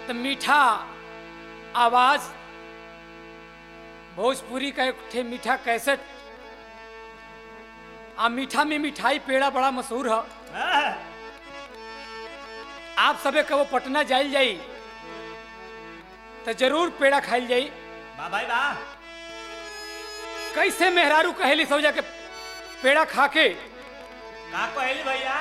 तो मीठा आवाज भोजपुरी का एक ठे मीठा कैसेट मीठा में मिठाई पेड़ा बड़ा मशहूर है। आप सबे कबो पटना जाइल जाई तो जरूर पेड़ा खाइल जाई। वाह भाई वाह। कैसे मेहरारू कहेली सौजा के पेड़ा खाके का कहली भैया?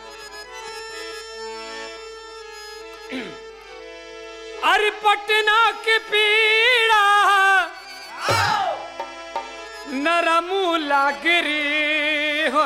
अरे पटना के पेड़ा नरम लागरी हो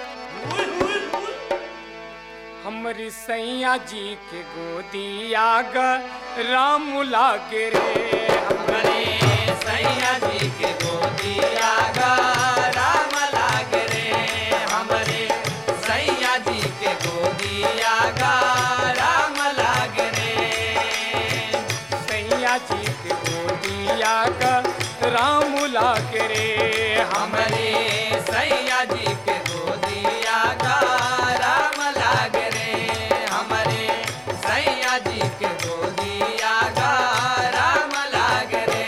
हमरी सैया जी के गोदिया राम लागे रे। हमरे सैया जी के गोदिया राम लागे रे। हमरे सैया जी के गोदिया राम लागे रे। सैया जी के गोदिया राम लागे रे। हमरे सैया जी के गोदिया राम लागे रे। हमरे सैया जी के गोदिया राम लागे रे।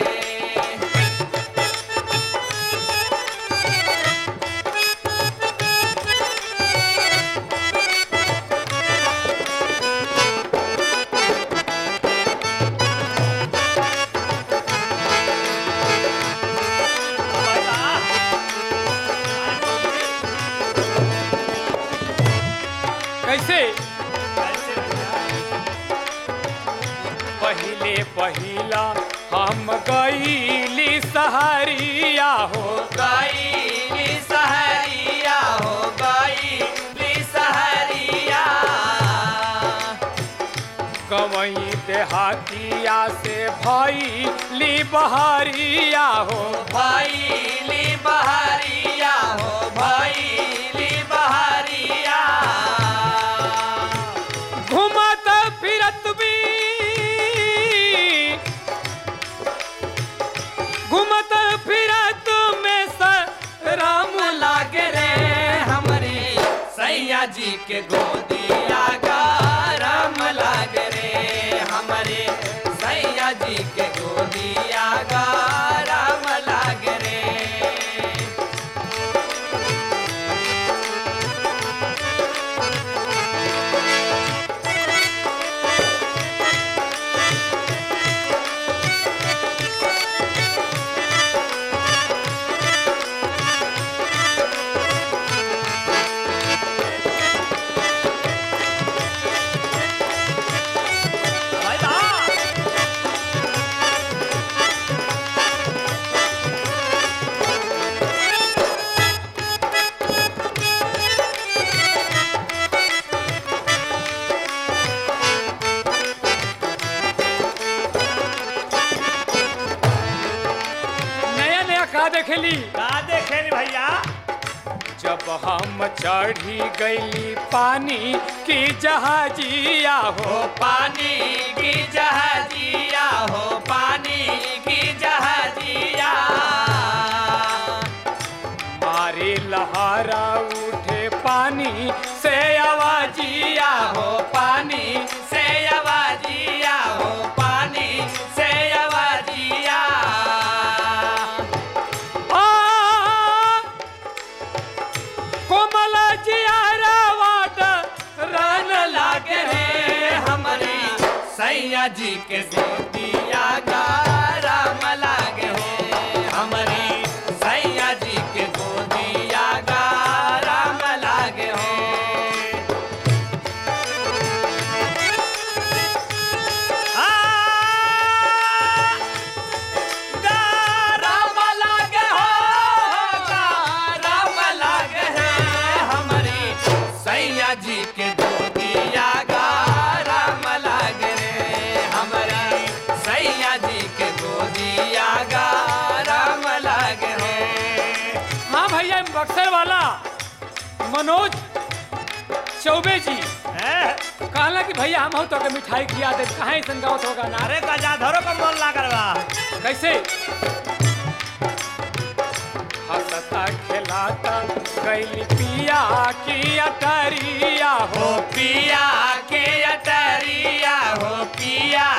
कैसे पहिले पहिला हम गईली सहरिया हो गईली सहरिया हो गईली सहरिया। गवई देहातिया से भईली बहरिया हो भईली बहरिया हो भईली बहरिया। घूमत फिरत भी घूमत फिरत में राम लागे रे। हमरे सैया जी के गोदिया राम लागे रे। हमरे सैया जी के गोदिया राम लागे रे। भाई वाह। नया नया का देखेली का देखेली भैया? जब हम चढ़ी गईली पानी की जहाजिया हो हो पानी की जहाजिया हो पानी की जहाजिया। मारे लहरा उठे पानी से आवाजिया हो पानी से आवाजिया हो पानी से आवाजिया। कोमल जियारा वाट रन लागे रे। हमरी सैया जी के गोदिया राम लागे हो। हमरी सैया जी के गोदिया राम लागे हो। राम लागे हो राम लागे है। हमरी सैया जी के गोदिया राम लागे रे। हमरी सैया जी के गोदिया राम लागे रे। हाँ भैया बक्सर वाला मनोज चौबे जी कहला कि भैया हम हो तो के मिठाई खिया दे। कहाँ ऐसा गाँव होगा ना अरे गजाधरों का मन लागल बा। कैसे हंसता खिलाता कैली पिया की अटरिया हो हो पिया के अटरिया हो पिया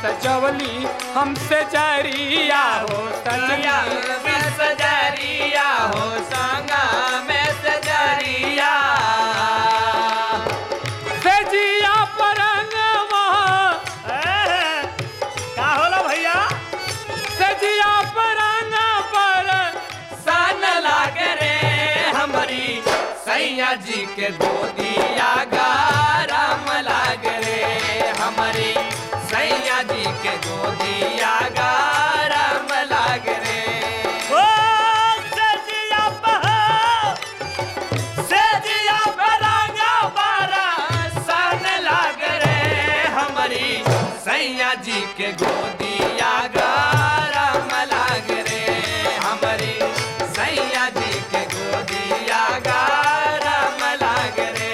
सजवली हमसे जरिया हो सजरिया सजनी सजरिया हो संगा में सजरिया सजिया परंगवा का होला भैया सजिया परंग पर सन लागे रे हमारी सैया जी के गोदिया गाराम लागे रे हमारी सैया जी के गोदिया गाराम लागे रे ओ सजिया बरांगा बारा सन लागे रे हमारी सैया जी के गोदिया गाराम लागे रे हमारी सैया जी के गोदिया गाराम लागे रे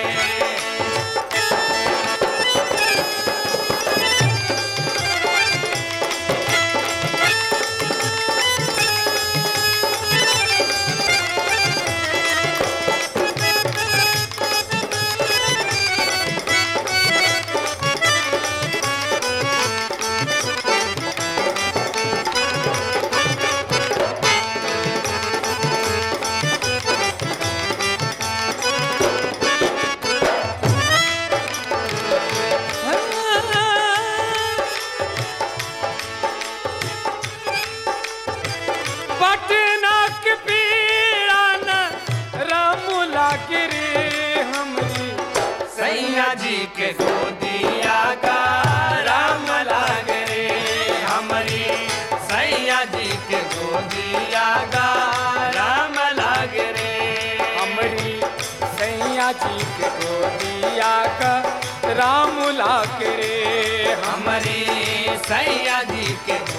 पटना के पीड़ान रामुला गिरी हमरी सैया जी के गोदिया गाराम लागे रे हमारी सैया जी के गोदिया गाराम लागे रे हमरी सैया जी के गोदिया का रामुला गिरी हमारी सैया जी के